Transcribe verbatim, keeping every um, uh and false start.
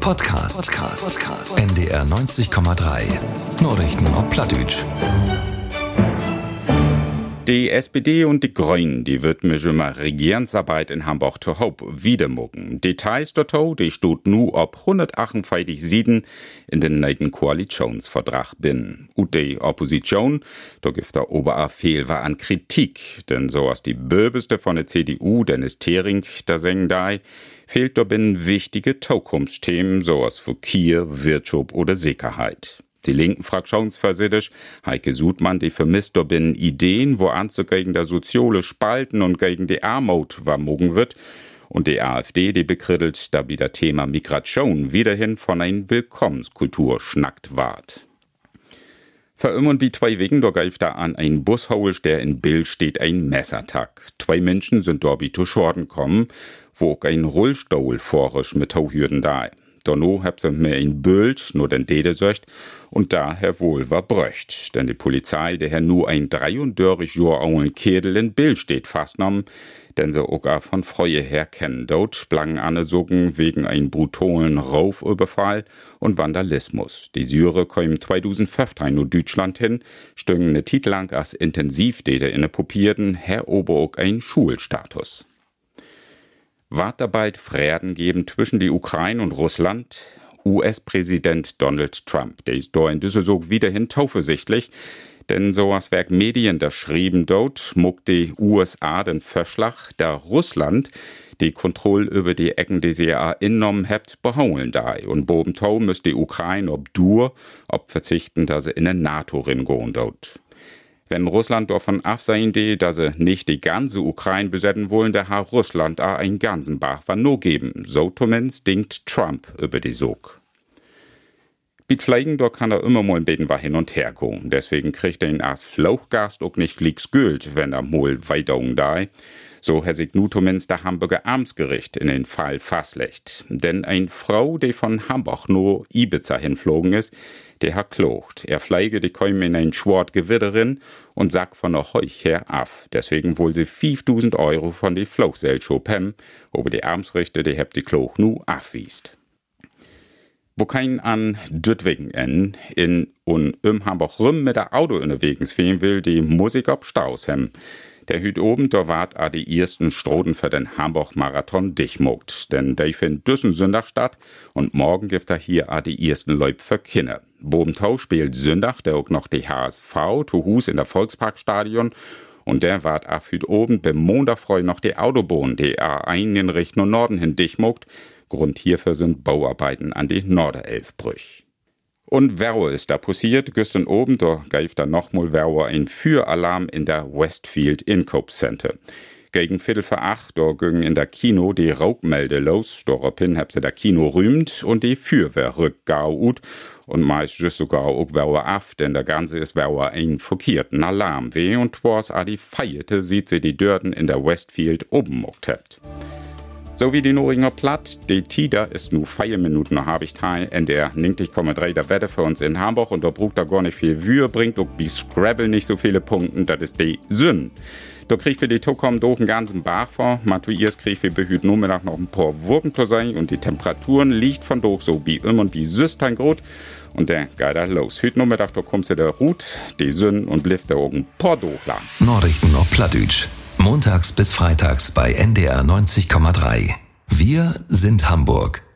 Podcast. Podcast. Podcast. N D R neunzig Komma drei. Nachrichten auf Plattdeutsch. Die S P D und die Grünen, die wird mich immer Regierungsarbeit in Hamburg zu Haupt wiedermucken. Details dazu, die steht nu ob hundertachtundvierzig Seiten in den neuen Koalitionsvertrag bin. Und die Opposition, da gibt der Oberer viel war an Kritik, denn so als die Böbeste von der C D U, Dennis Thering, da sagen da, fehlt da bin wichtige Zukunftsthemen, so als Verkehr, Wirtschaft oder Sicherheit. Die linken Fraktionsvorsitzende Heike Sudmann, die vermisst da bin Ideen, wo Anze gegen der soziale Spalten und gegen die Armut vermogen wird. Und die AfD, die bekrittelt, da wieder Thema Migration wiederhin von ein Willkommenskultur schnackt ward. Für immer und wie zwei Wegen, da greift da an ein Bus holst, der in Bild steht, ein Messertag. Zwei Menschen sind da wie zu Schorden kommen, wo auch ein Rollstuhl vorisch mit Tauhürden da. Danach habt ihr mir ein Bild, nur den Dede söcht, und daher wohl war bröcht. Denn die Polizei, der Herr nur ein dreiunddreißig Jahre alten Kedel in Bild steht festgenommen, denn sie auch gar von Freue her kennen. Dort blangen Anne sogen wegen ein brutalen Raufüberfall und Vandalismus. Die Syrer kommen zweitausendfünfzehn nur Deutschland hin, stüngen ne Titel lang als Intensivdede in ne Popierden, Herr Ober auch ein Schulstatus. Wart da bald Frieden geben zwischen die Ukraine und Russland? U S-Präsident Donald Trump, der ist da in Düsseldorf wiederhin taufesichtlich, denn so als Werk Medien da schrieben dort, muck die U S A den Verschlag, da Russland die Kontrolle über die Ecken, die sie ja innommen habt, behauen da. Und bobentau müsst die Ukraine ob dur, ob verzichten, dass sie in den NATO ringehen dort. Wenn Russland davon absehen, dass sie nicht die ganze Ukraine besetzen wollen, da hat Russland auch einen ganzen Bach von no geben. So zumindest denkt Trump über die Sog. Mit Fliegen, da kann er immer mal ein bisschen was hin und her gehen. Deswegen kriegt er ihn als Flauchgast auch nicht glicks Geld, wenn er mal Weidungen da. So hat sich nu zumindest der Hamburger Amtsgericht in den Fall fastlegt. Denn eine Frau, die von Hamburg nur Ibiza hinflogen ist, der hat klocht. Er fliege, die kommen in ein schwart Gewitterin und sagt von der Heuch her af. Deswegen wohl sie fünftausend Euro von die Flugseilschop hem, aber die Amtsrichter, die hebt die Kloch nu afwiest. Wo kein an Düttwegen en in und um Hamburg rum mit der Auto unterwegs fehlen will, die Musik ob Staus hem. Der hüt oben, da wart a die ersten Stroden für den Hamburg-Marathon dichmogt. Denn der findet düssen Sonntag statt und morgen gibt er hier a die ersten Leub für Kinder. Bobentau spielt Sonntag, der auch noch die H S V zu Hus in der Volksparkstadion. Und der wart a hüt oben beim Montagfreu noch die Autobahn, die a ein in Richtung Norden hin dichmogt. Grund hierfür sind Bauarbeiten an die Norderelfbrüch. Und Werro ist da passiert, gestern oben, da greift da nochmal Werro ein Füralarm in der Westfield Inkaufscenter. Gegen Viertel vor acht, da gingen in der Kino die Rauchmelde los, daraufhin hab sie der Kino rühmt und die Feuerwehr rückt gar ut und meistens sogar auch Werro af, denn der Ganze ist Werro ein verkehrten Alarm weh und twas a die Feierte sieht sie die Dörden in der Westfield oben muckt habt. So wie die Noringer Platt, die Tida ist nu vier Minuten noch hab ich teil, in der neunzig Komma drei der Wette für uns in Hamburg und da brucht da gar nicht viel Wür, bringt auch wie Scrabble nicht so viele Punkte, das ist die Sünn. Da kriegt wir die Tokom doch einen ganzen Bach vor, Matuiers kriegt wir behüt nur Mittag noch ein paar Wurken zu sein und die Temperaturen liegt von doch so wie immer und wie Süstein grot und der geht da los. Hüt nur Mittag, da kommt sie der Rut, die Sünn und blifft da oben ein paar Dochler. Nachrichten auf Plattdeutsch. Montags bis freitags bei N D R neunzig Komma drei. Wir sind Hamburg.